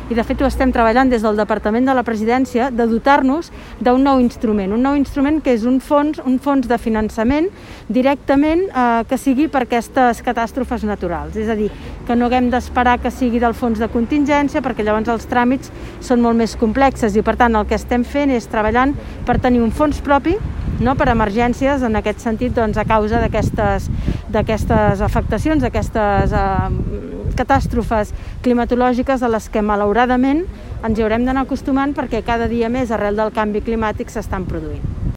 i de fet ho estem treballant des del Departament de la Presidència, de dotar-nos d'un nou instrument que és un fons de finançament directament que sigui per aquestes catàstrofes naturals. És a dir, que no haguem d'esperar que sigui del fons de contingència, perquè llavors els tràmits són molt més complexes i per tant el que estem fent és treballant per tenir un fons propi, no, per emergències, en aquest sentit, doncs, a causa d'aquestes afectacions, d'aquestes catàstrofes climatològiques a les que malauradament ens hi haurem d'anar acostumant perquè cada dia més arrel del canvi climàtic s'estan produint.